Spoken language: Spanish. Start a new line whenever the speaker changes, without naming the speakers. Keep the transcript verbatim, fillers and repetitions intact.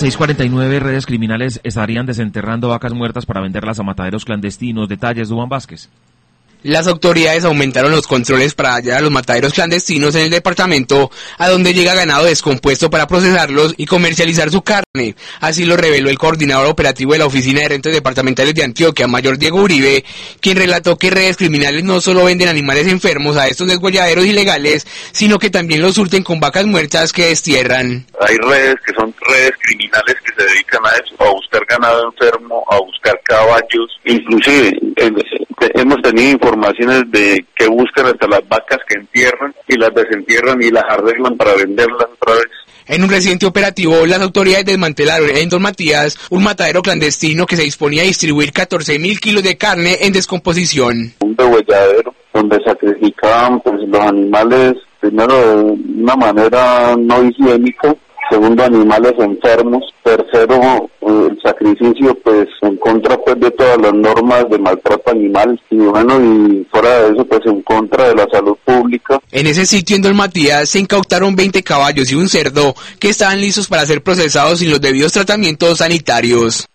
seis cuarenta y nueve, redes criminales estarían desenterrando vacas muertas para venderlas a mataderos clandestinos. Detalles, Duván Vázquez.
Las autoridades aumentaron los controles para hallar a los mataderos clandestinos en el departamento, a donde llega ganado descompuesto para procesarlos y comercializar su carne. Así lo reveló el coordinador operativo de la Oficina de Rentas Departamentales de Antioquia, Mayor Diego Uribe, quien relató que redes criminales no solo venden animales enfermos a estos desguayaderos ilegales, sino que también los surten con vacas muertas que destierran.
Hay redes que son redes criminales que se dedican a eso, a buscar ganado enfermo, a buscar caballos, inclusive eh, hemos tenido informaciones de que buscan hasta las vacas que entierran y las desentierran y las arreglan para venderlas otra vez.
En un reciente operativo, las autoridades desmantelaron en Don Matías un matadero clandestino que se disponía a distribuir catorce mil kilos de carne en descomposición.
Un degüelladero donde sacrificaban pues, los animales, primero de una manera no higiénica, segundo animales enfermos, tercero el sacrificio pues en contra pues de todas las normas de maltrato animal y bueno y fuera de eso pues en contra de la salud pública.
En ese sitio en Don Matías se incautaron veinte caballos y un cerdo que estaban listos para ser procesados sin los debidos tratamientos sanitarios.